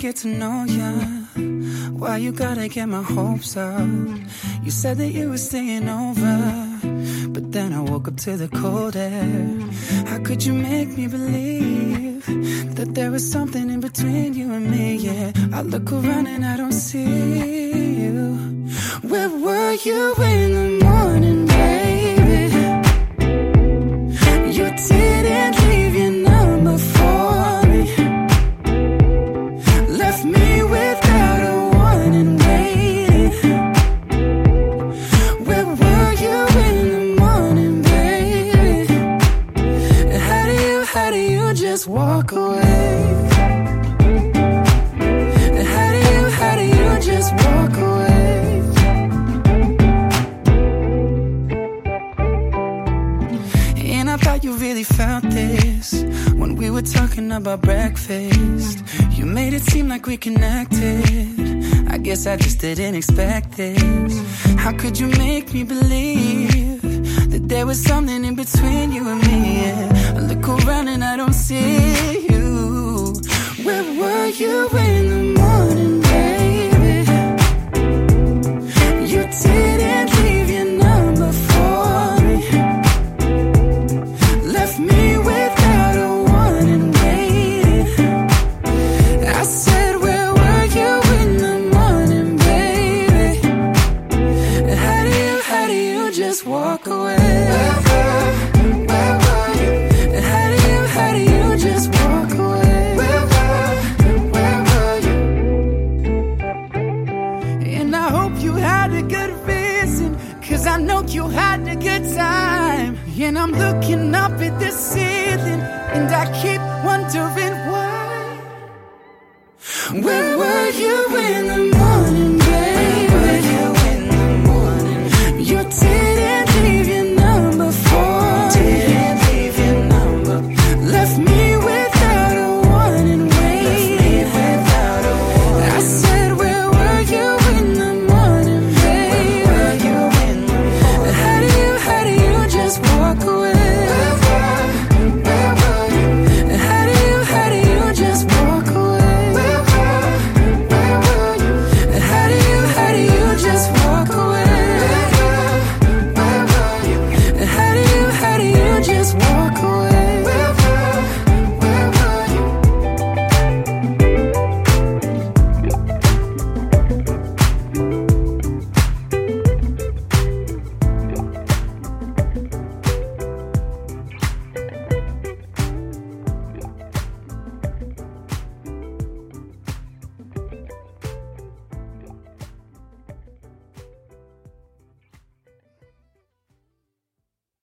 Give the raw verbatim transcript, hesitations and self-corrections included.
get to know ya. Why you gotta get my hopes up? You said that you were staying over, but then I woke up to the cold air. How could you make me believe that there was something in between you and me? Yeah, I look around and I don't see you. Where were you in the morning, baby? You didn't leave your number for me. Left me without a warning, waiting. Where were you in the morning, baby? How do you, how do you just walk away? How do you, how do you just walk away? And I thought you really felt this when we were talking about breakfast. You made it seem like we connected. I guess I just didn't expect this. How could you make me believe that there was something in between you and me? Yeah. I look around and I don't see you. Where were you in the morning, baby? You didn't leave your number for me. Left me without a warning, waiting. I said, where were you in the morning, baby? How do you, how do you just walk away? Where were, where were you? How do you, how do you just walk away? Where were, where were you? And I hope you had a good reason, 'cause I know you had a good time. And I'm looking up at the ceiling, and I keep wondering why. Where